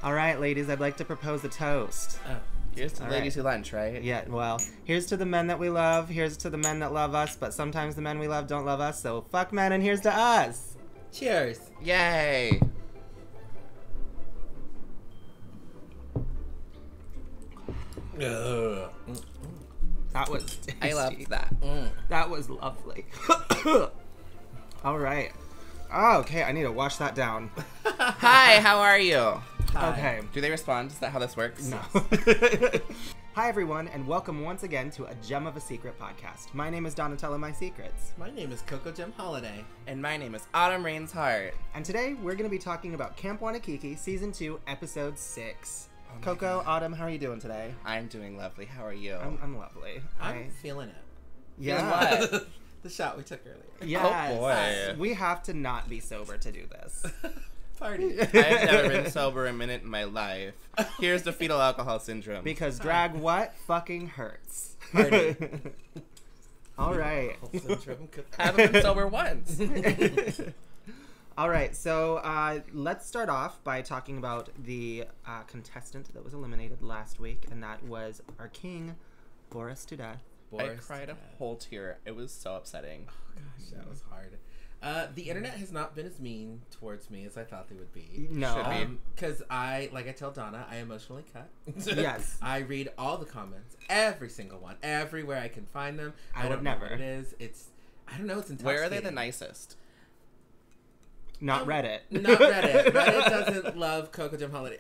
All right, ladies, I'd like to propose a toast. Oh, here's to All ladies right. who lunch, right? Yeah, well, here's to the men that we love, here's to the men that love us, but sometimes the men we love don't love us, so fuck men and here's to us. Cheers. Yay. That was tasty. I loved that. That was lovely. All right. Oh, okay, I need to wash that down. Hi, how are you? Hi. Okay. Do they respond? Is that how this works? No. Hi, everyone, and welcome once again to A Gem of a Secret podcast. My name is Donatella My Secrets. My name is Coco Gem Holiday. And my name is Autumn Rain's Heart. And today, we're going to be talking about Camp Wanakiki, Season 2, Episode 6. Oh my Coco, God. Autumn, how are you doing today? I'm doing lovely. How are you? I'm lovely. I'm feeling it. Yeah. what? The shot we took earlier. Yes. Oh, boy. We have to not be sober to do this. Party. I've never been sober a minute in my life. Here's the fetal alcohol syndrome. Because drag what fucking hurts. Party. All right. I haven't been sober once. All right, so let's start off by talking about the contestant that was eliminated last week, and that was our king, Boris to death. I cried a whole tear. It was so upsetting. Oh gosh, that was hard. The internet has not been as mean towards me as I thought they would be. No. Should be. Because I tell Donna, I emotionally cut. Yes. I read all the comments, every single one, everywhere I can find them. I would don't know never. what it is. I don't know. It's intoxicating. Where are they the nicest? Not Reddit. Not Reddit. Reddit doesn't love Coco Gem Holiday.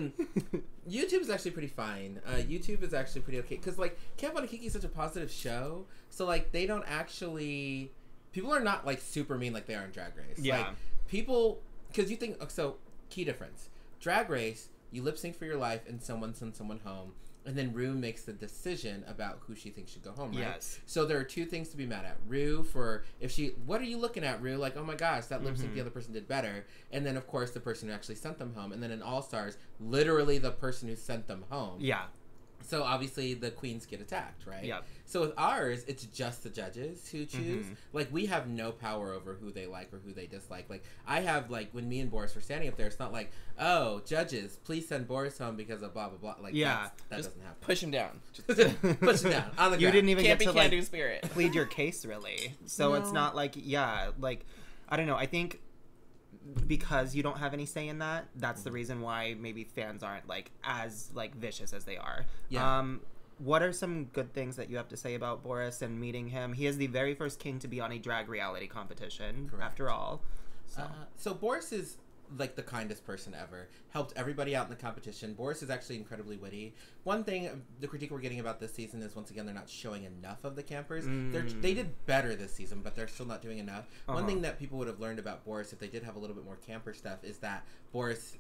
YouTube is actually pretty fine. YouTube is actually pretty okay. Because, like, Camp Wanakiki is such a positive show. So, like, they don't actually... People are not, like, super mean like they are in Drag Race. Yeah. Like, people... Because you think... So, key difference. Drag Race, you lip sync for your life and someone sends someone home. And then Rue makes the decision about who she thinks should go home, right? Yes. So there are two things to be mad at. Rue for if she, what are you looking at, Rue? Like, oh my gosh, that lip sync the other person did better. And then of course the person who actually sent them home. And then in All Stars, literally the person who sent them home. Yeah. So obviously the queens get attacked, right? Yeah. So with ours, it's just the judges who choose. Like, we have no power over who they like or who they dislike. Like, I have, like, when me and Boris were standing up there, it's not like, oh, judges, please send Boris home because of blah, blah, blah. Like, Yeah. that Just doesn't happen. Push him down. Push it down on the ground. You didn't even Can't get be to, like, can-do spirit. plead your case, really. So it's No. not like, yeah, like, I don't know. I think because you don't have any say in that, that's the reason why maybe fans aren't, like, as, like, vicious as they are. Yeah. What are some good things that you have to say about Boris and meeting him? He is the very first king to be on a drag reality competition, Correct. after all. So Boris is like the kindest person ever. Helped everybody out in the competition. Boris is actually incredibly witty. One thing, the critique we're getting about this season is, once again, they're not showing enough of the campers. They did better this season, but they're still not doing enough. One thing that people would have learned about Boris, if they did have a little bit more camper stuff, is that Boris,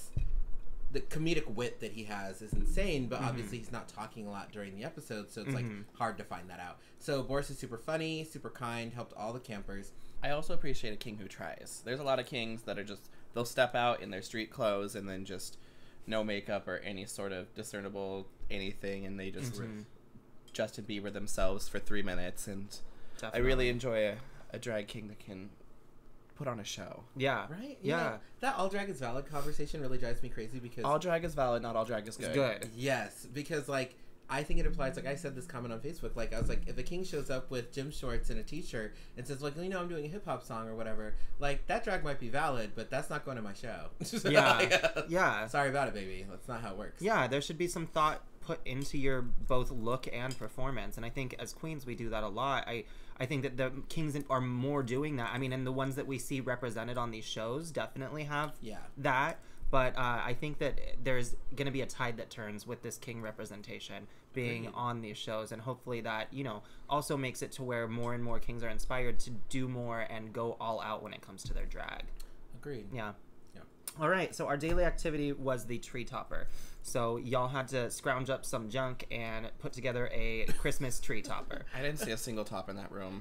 the comedic wit that he has is insane, but obviously he's not talking a lot during the episode, so it's like hard to find that out. So Boris is super funny, super kind, helped all the campers. I also appreciate a king who tries. There's a lot of kings that are just, they'll step out in their street clothes and then just no makeup or any sort of discernible anything, and they just Justin Bieber themselves for 3 minutes, and Definitely. I really enjoy a drag king that can put on a show. Yeah. Right? Yeah. That all drag is valid conversation really drives me crazy because... All drag is valid, not all drag is good. It's good. Yes, because, like, I think it applies, like, I said this comment on Facebook, like, I was like, if a king shows up with gym shorts and a t-shirt and says, like, you know, I'm doing a hip-hop song or whatever, like, that drag might be valid, but that's not going to my show. Yeah. Yeah. Sorry about it, baby. That's not how it works. Yeah, there should be some thought put into your both look and performance, and I think as queens we do that a lot. I think that the kings are more doing that. I mean, and the ones that we see represented on these shows definitely have that. But I think that there's going to be a tide that turns with this king representation being on these shows. And hopefully that, you know, also makes it to where more and more kings are inspired to do more and go all out when it comes to their drag. Agreed. Yeah. Yeah. All right. So our daily activity was the tree topper. So y'all had to scrounge up some junk and put together a Christmas tree topper. I didn't see a single top in that room.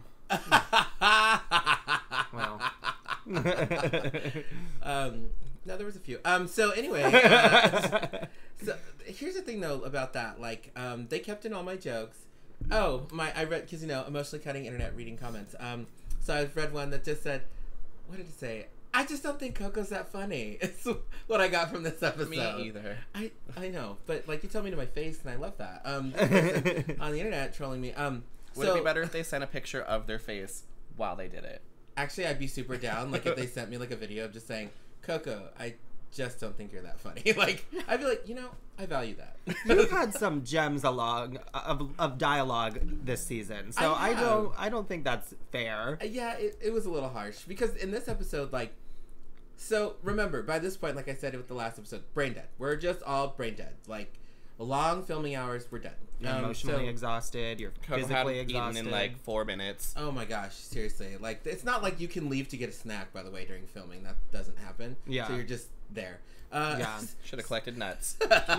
Well. No, there was a few. So anyway, so here's the thing though about that. Like, they kept in all my jokes. Oh, I read, because, you know, emotionally cutting internet reading comments. So I've read one that just said, what did it say? I just don't think Coco's that funny. It's what I got from this episode. Me either. I know, but like you told me to my face, and I love that. This person on the internet trolling me. Would it be better if they sent a picture of their face while they did it? Actually, I'd be super down. Like if they sent me like a video of just saying, Coco, I just don't think you're that funny. Like I'd be like, I value that. You've had some gems of dialogue this season, so I don't think that's fair. Yeah, it was a little harsh because in this episode, like, so remember by this point, like I said with the last episode, brain dead. We're just all brain dead. Like long filming hours, we're dead. You're emotionally exhausted. You're physically exhausted. Eaten in like 4 minutes. Oh my gosh, seriously! Like it's not like you can leave to get a snack. By the way, during filming, that doesn't happen. Yeah. So you're just there. Yeah. Should have collected nuts.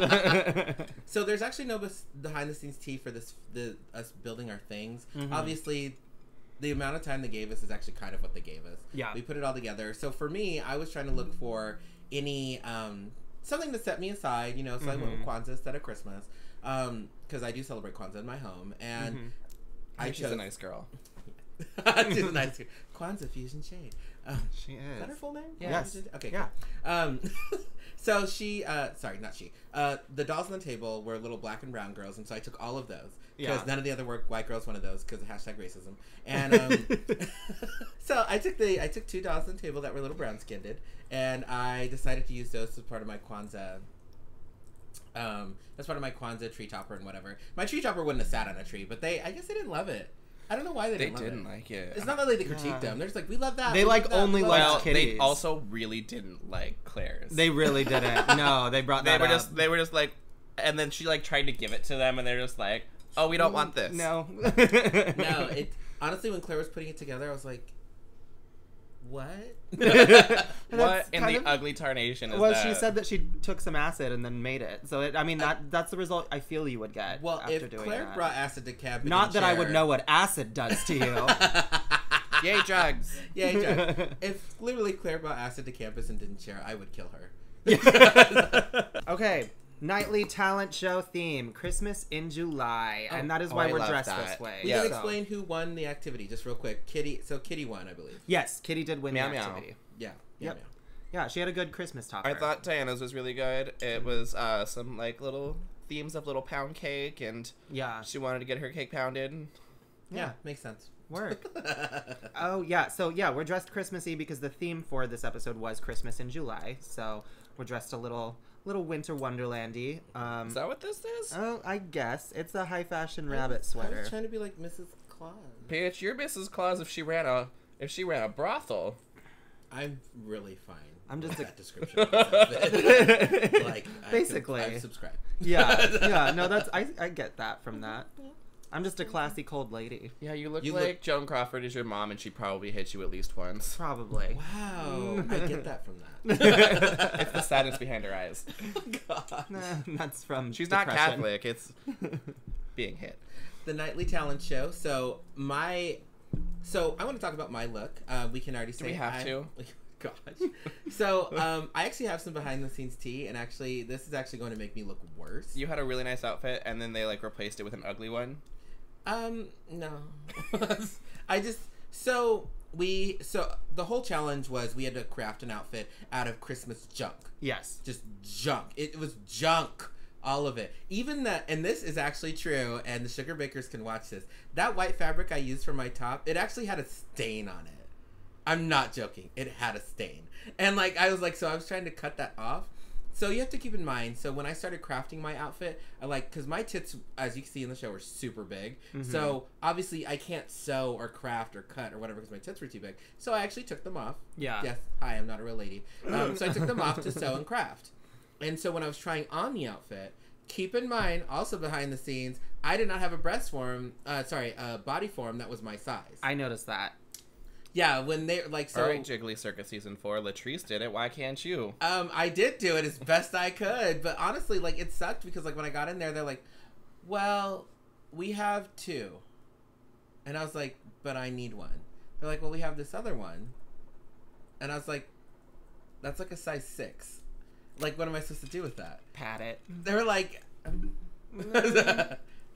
So there's actually no behind the scenes tea for us building our things. Mm-hmm. Obviously, the amount of time they gave us is actually kind of what they gave us. Yeah. We put it all together. So for me, I was trying to look for any something to set me aside, so I went with Kwanzaa instead of Christmas. Because I do celebrate Kwanzaa in my home, and She's a nice girl. She's a nice girl. Kwanzaa Fusion Shade. She is. Is that her full name? Yes. Okay. Yeah. Cool. So she, sorry, not she. The dolls on the table were little black and brown girls, and so I took all of those because none of the other white girls wanted those because of #racism. And so I took 2 dolls on the table that were little brown skinned, and I decided to use those as part of my Kwanzaa. That's part of my Kwanzaa tree topper and whatever. My tree topper wouldn't have sat on a tree, but I guess they didn't love it. I don't know why they didn't like it. It's not that they critiqued them. They're just like, we love that. They only liked kitties. They also really didn't like Claire's. They really didn't. No, they brought that up. They were just like, and then she like tried to give it to them, and they're just like, oh, we don't want this. No. No, honestly, when Claire was putting it together, I was like, what? What in the ugly tarnation is that? She said that she took some acid and then made it. So, that's the result I feel you would get after doing that. Well, if Claire brought acid to Cab, not that I would know what acid does to you. Yay, drugs. Yay, drugs. If literally Claire brought acid to campus and didn't share, I would kill her. Okay. Nightly talent show theme, Christmas in July, and that is why we're dressed this way. We can explain who won the activity, just real quick. Kitty won, I believe. Yes, Kitty did win Meow the meow. activity. Yeah. Yep. Yeah, she had a good Christmas topper. I thought Diana's was really good. It was some like little themes of little pound cake, and she wanted to get her cake pounded. Yeah, makes sense. Work. Oh yeah, so we're dressed Christmassy because the theme for this episode was Christmas in July. So we're dressed a little winter wonderlandy. Is that what this is? Oh, I guess it's a high fashion rabbit sweater. I was trying to be like Mrs. Claus. Bitch, you're Mrs. Claus if she ran a brothel. I'm really fine. I'm just with that description. Of myself. Like basically, I subscribe. Yeah. No, that's I get that from that. I'm just a classy cold lady. Yeah, you look like Joan Crawford is your mom, and she probably hit you at least once. Probably. Wow, I get that from that. It's the sadness behind her eyes. Oh God, that's from. She's depression. not Catholic. It's being hit. The nightly talent show. So I want to talk about my look. We can already say. Do we have to? Gosh. So I actually have some behind the scenes tea, and actually this is actually going to make me look worse. You had a really nice outfit, and then they like replaced it with an ugly one. No. So the whole challenge was we had to craft an outfit out of Christmas junk. Yes. Just junk. It was junk. All of it. Even that, and this is actually true, and the sugar bakers can watch this. That white fabric I used for my top, it actually had a stain on it. I'm not joking. It had a stain. And I was trying to cut that off. So you have to keep in mind, so when I started crafting my outfit, because my tits, as you can see in the show, are super big. Mm-hmm. So obviously I can't sew or craft or cut or whatever because my tits were too big. So I actually took them off. Yeah. Yes. Hi, I'm not a real lady. So I took them off to sew and craft. And so when I was trying on the outfit, keep in mind, also behind the scenes, I did not have a body form that was my size. I noticed that. Yeah, when they so. All right, Jiggly Circus season 4. Latrice did it. Why can't you? I did do it as best I could, but honestly, it sucked because when I got in there, they're like, "Well, we have 2," and I was like, "But I need 1." They're like, "Well, we have this other one," and I was like, "That's a size 6. What am I supposed to do with that?" Pat it. They were like.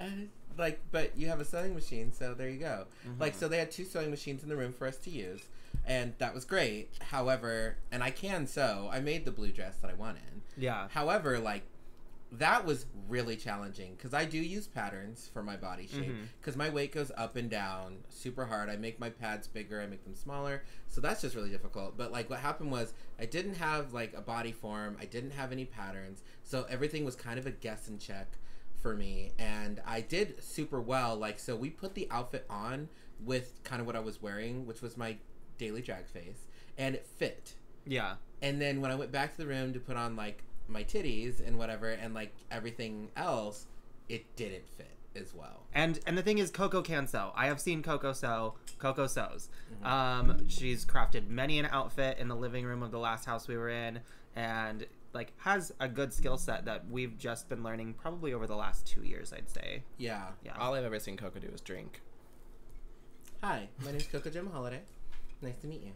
But you have a sewing machine, so there you go. Mm-hmm. So they had 2 sewing machines in the room for us to use. And that was great. However, and I can sew. I made the blue dress that I wanted. Yeah. However, like, that was really challenging because I do use patterns for my body shape because my weight goes up and down super hard. I make my pads bigger, I make them smaller, so that's just really difficult. But like what happened was I didn't have like a body form, I didn't have any patterns, so everything was kind of a guess and check for me, and I did super well. Like, so we put the outfit on with kind of what I was wearing, which was my daily drag face, and it fit. Yeah. And then when I went back to the room to put on like my titties and whatever and like everything else, it didn't fit as well. And the thing is, Coco can sew. I have seen Coco sew. Coco sews. She's crafted many an outfit in the living room of the last house we were in, and like has a good skill set that we've just been learning probably over the last 2 years, I'd say. Yeah. All I've ever seen Coco do is drink. Hi, my name's Coco Gemma Holiday. Nice to meet you.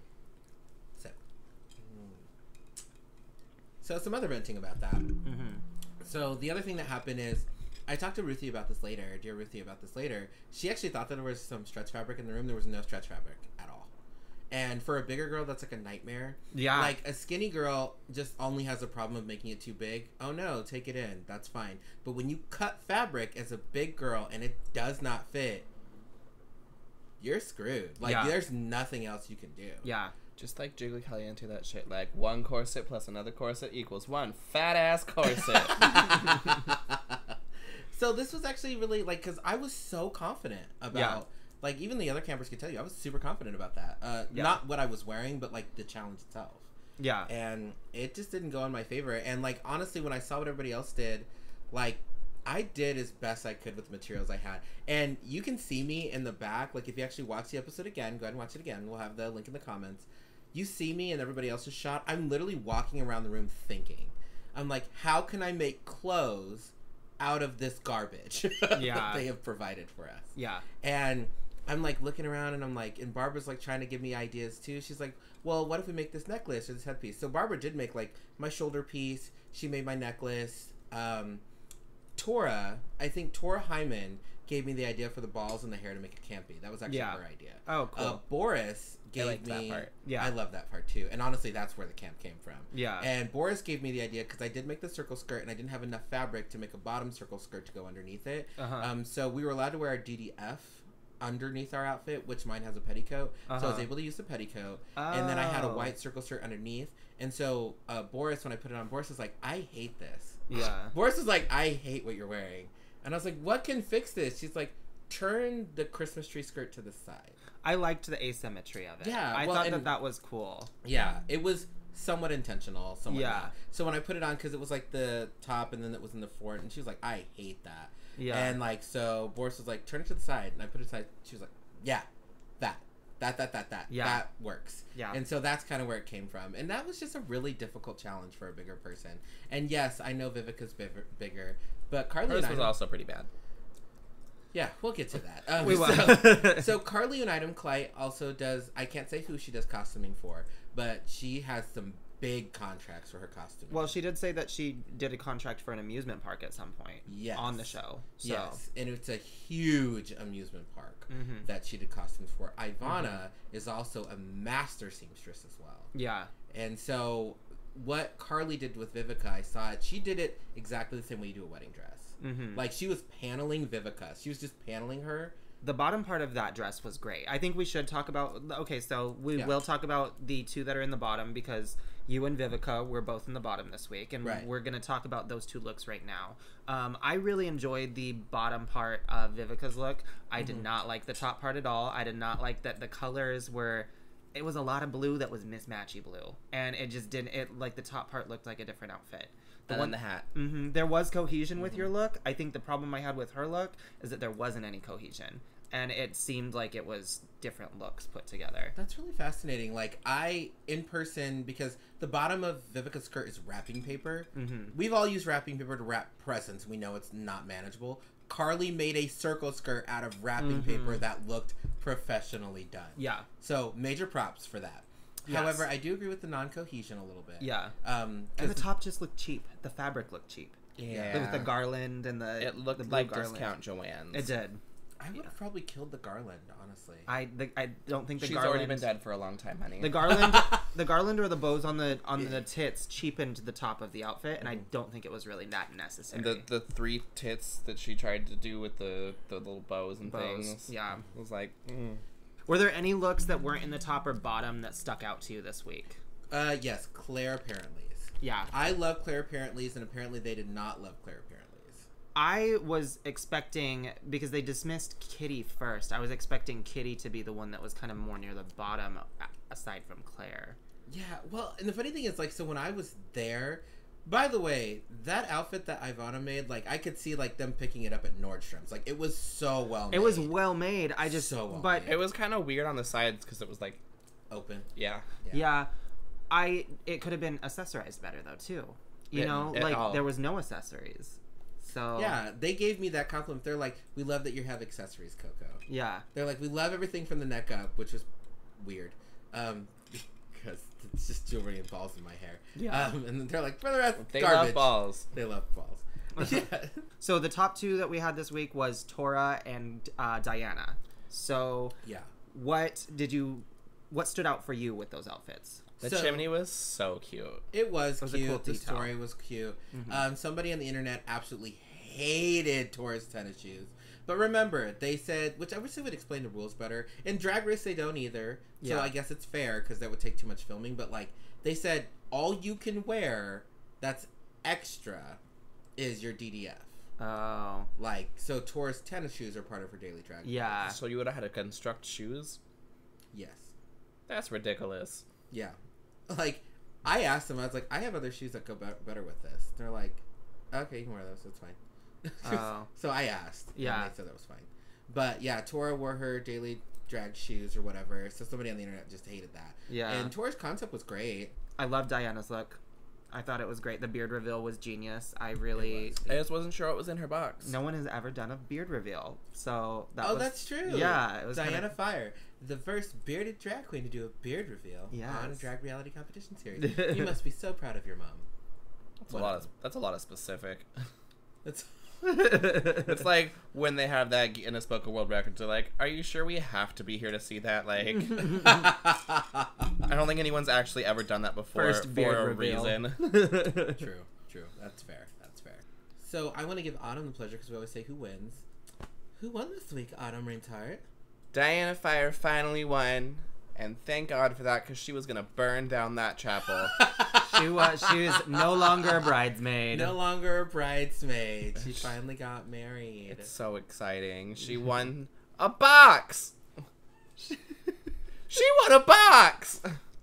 So some other venting about that. So the other thing that happened is I talked to Ruthie about this later, dear Ruthie about this later. She actually thought that there was some stretch fabric in the room. There was no stretch fabric at all. And for a bigger girl, that's like a nightmare. Yeah. Like a skinny girl just only has a problem of making it too big. Oh no, take it in. That's fine. But when you cut fabric as a big girl and it does not fit, you're screwed. Like there's nothing else you can do. Yeah. Just like Jiggly Caliente, that shit. Like, one corset plus another corset equals one fat-ass corset. So this was actually really, like, because I was so confident about, like, even the other campers could tell you, I was super confident about that. Not what I was wearing, but, like, the challenge itself. Yeah. And it just didn't go in my favor. And, like, honestly, when I saw what everybody else did, like, I did as best I could with the materials I had. And you can see me in the back. Like, if you actually watch the episode again, go ahead and watch it again. We'll have the link in the comments. You see me and everybody else's shot. I'm literally walking around the room thinking. I'm like, how can I make clothes out of this garbage that they have provided for us? Yeah. And I'm like looking around and I'm like, and Barbara's like trying to give me ideas too. She's like, well, what if we make this necklace or this headpiece? So Barbara did make like my shoulder piece. She made my necklace. I think Tora Hyman gave me the idea for the balls and the hair to make it campy. That was actually her idea. Oh, cool. Boris gave me that part. Yeah. I love that part too. And honestly, that's where the camp came from. Yeah. And Boris gave me the idea because I did make the circle skirt and I didn't have enough fabric to make a bottom circle skirt to go underneath it. So we were allowed to wear our DDF underneath our outfit, which mine has a petticoat. So I was able to use the petticoat. And then I had a white circle skirt underneath. And so Boris, when I put it on, Boris was like, I hate this. Yeah. Boris was like, I hate what you're wearing. And I was like, what can fix this? She's like, turn the Christmas tree skirt to the side. I liked the asymmetry of it. Yeah, I thought that was cool. Yeah, it was somewhat intentional, somewhat not. Yeah. So when I put it on, because it was like the top and then it was in the fort, and she was like, I hate that. Yeah. And like, so Boris was like, turn it to the side. And I put it aside. She was like, yeah, that. Yeah. That works. Yeah. And so that's kind of where it came from. And that was just a really difficult challenge for a bigger person. And yes, I know Vivica's bigger, but Carly Hers and was also pretty bad. Yeah, we'll get to that. We will. So Carly Unidum Clyde also does, I can't say who she does costuming for, but she has some big contracts for her costuming. Well, she did say that she did a contract for an amusement park at some point. Yes. On the show. So. Yes, and it's a huge amusement park that she did costumes for. Ivana is also a master seamstress as well. Yeah. And so what Carly did with Vivica, I saw it, she did it exactly the same way you do a wedding dress. Like, she was paneling Vivica. She was just paneling her. The bottom part of that dress was great. I think we should talk about... Okay, so we will talk about the two that are in the bottom because you and Vivica were both in the bottom this week. And we're going to talk about those two looks right now. I really enjoyed the bottom part of Vivica's look. I did not like the top part at all. I did not like that the colors were... It was a lot of blue that was mismatchy blue. And it just didn't... It like, the top part looked like a different outfit. The hat. There was cohesion with your look. I think the problem I had with her look is that there wasn't any cohesion. And it seemed like it was different looks put together. That's really fascinating. Like, in person, because the bottom of Vivica's skirt is wrapping paper. We've all used wrapping paper to wrap presents. We know it's not manageable. Carly made a circle skirt out of wrapping paper that looked professionally done. Yeah. So, major props for that. Yes. However, I do agree with the non-cohesion a little bit. Yeah. And the top just looked cheap. The fabric looked cheap. Yeah. With the garland and the... It looked the like garland. Discount Joanne's. It did. I would have probably killed the Garland, honestly. I don't think the She's garland. already been dead for a long time, honey. The garland or the bows on the tits cheapened the top of the outfit, and I don't think it was really that necessary. And the 3 tits that she tried to do with the little bows and things. Yeah. Was like, Were there any looks that weren't in the top or bottom that stuck out to you this week? Yes, Claire Apparently's. Yeah. I love Claire Apparently's, and apparently they did not love Claire Apparently's. I was expecting, because they dismissed Kitty first, I was expecting Kitty to be the one that was kind of more near the bottom, aside from Claire. Yeah, well, and the funny thing is, like, so when I was there, by the way, that outfit that Ivana made, like, I could see, like, them picking it up at Nordstrom's. Like, it was so well made. It was well made. I just, So well but made. it was kind of weird on the sides because it was like, Open. yeah. yeah, it could have been accessorized better though too. You know, like there was no accessories. So Yeah, they gave me that compliment. They're like, we love that you have accessories, Coco. yeah, They're like, we love everything from the neck up, which was weird. Because it's just jewelry and balls in my hair. Yeah. And then they're like, for the rest, They garbage. love balls. They love balls. Yeah. So the top 2 that we had this week was Tora and Diana. So Yeah. what stood out for you with those outfits? The So- chimney was so cute. It was It was a cute. cool The detail. story was cute. Somebody on the internet absolutely hated Tora's tennis shoes. But remember, they said, which I wish they would explain the rules better. In Drag Race, they don't either. So Yeah. I guess it's fair because that would take too much filming. But, like, they said all you can wear that's extra is your DDF. Oh, Like, so Tora's tennis shoes are part of her daily drag. yeah. So you would have had to construct shoes? Yes. That's ridiculous. Yeah. Like, I asked them, I was like, I have other shoes that go better with this. They're like, okay, you can wear those. That's fine. Oh. So I asked. Yeah. And they said that was fine. But yeah, Tora wore her daily drag shoes or whatever. So somebody on the internet just hated that. Yeah. And Tora's concept was great. I love Diana's look. I thought it was great. The beard reveal was genius. I really... It was. I just wasn't sure what was in her box. No one has ever done a beard reveal. So that was... That's true. Yeah. It was Diana kinda... Fire, the first bearded drag queen to do a beard reveal on a Yes. drag reality competition series. You must be so proud of your mom. That's a lot of specific. That's It's like when they have that Guinness Book of World Records, they're like, are you sure we have to be here to see that? Like, I don't think anyone's actually ever done that before First for beard a reveal. reason. True. That's fair. So I want to give Autumn the pleasure because we always say who wins. Who won this week, Autumn Reinhardt? Diana Fire finally won, and thank God for that because she was gonna burn down that chapel. She was no longer a bridesmaid. No longer a bridesmaid. She finally got married. It's so exciting. She won a box. She won a box.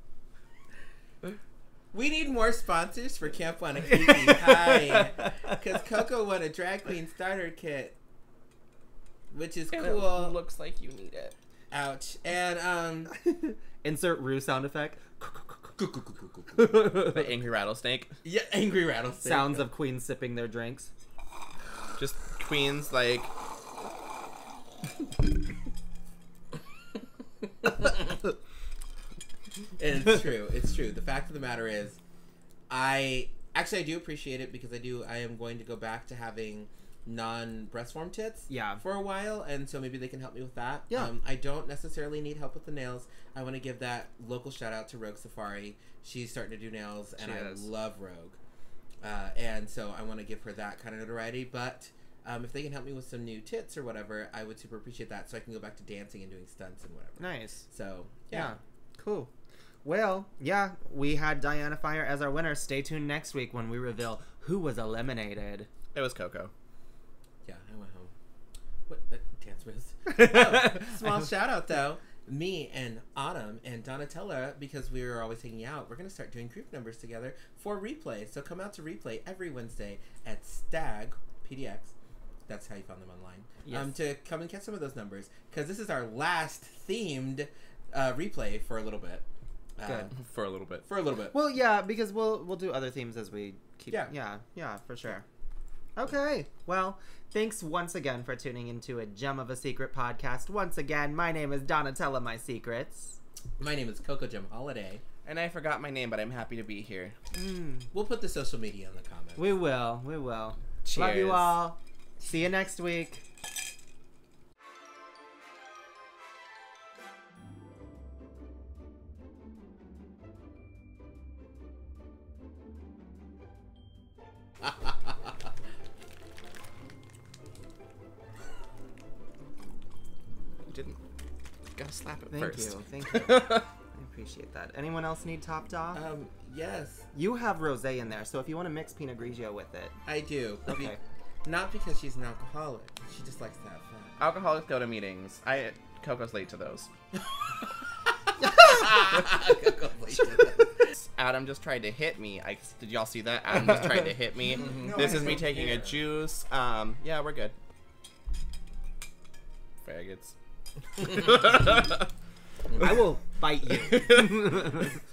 We need more sponsors for Camp Wanakiki. Hi. Because Coco won a drag queen starter kit. Which is And cool. it looks like you need it. Ouch. And, Insert Rue sound effect. The angry rattlesnake. yeah, angry rattlesnake. Sounds of queens sipping their drinks. Just queens like. It's true. It's true. The fact of the matter is, I do appreciate it because I am going to go back to having non-breast form tits Yeah. for a while, and so maybe they can help me with that. Yeah. I don't necessarily need help with the nails. I want to give that local shout out to Rogue Safari. She's starting to do nails, and She I is. love Rogue. And so I want to give her that kind of notoriety, but if they can help me with some new tits or whatever, I would super appreciate that so I can go back to dancing and doing stunts and whatever. Nice. So, Yeah. yeah. Cool. Well, yeah, we had Diana Fire as our winner. Stay tuned next week when we reveal who was eliminated. It was Coco. Yeah, I went home. What? Dance moves. Oh, small shout out though. Me and Autumn and Donatella, because we were always hanging out, we're going to start doing group numbers together for Replay. So come out to Replay every Wednesday at Stag PDX. That's how you found them online. Yes. To come and catch some of those numbers. Because this is our last themed Replay for a little bit. Good. For a little bit. For a little bit. Well, yeah, because we'll do other themes as we keep. Yeah. Yeah, for sure. Okay. Well, thanks once again for tuning into a Gem of a Secret podcast. Once again, my name is Donatella My Secrets. My name is Coco Gem Holiday. And I forgot my name, but I'm happy to be here. We'll put the social media in the comments. We will. Cheers. Love you all. See you next week. gotta slap it Thank first. you. Thank you. I appreciate that. Anyone else need topped off? Yes, You have rosé in there, so if you want to mix Pinot Grigio with it. I do. Okay. Not because she's an alcoholic. She just likes to have fun. Alcoholics go to meetings. Coco's late to those. Adam just tried to hit me. Did y'all see that? Adam just tried to hit me. No, This I is me don't taking a care. juice. Yeah, we're good. Faggots. I will bite you.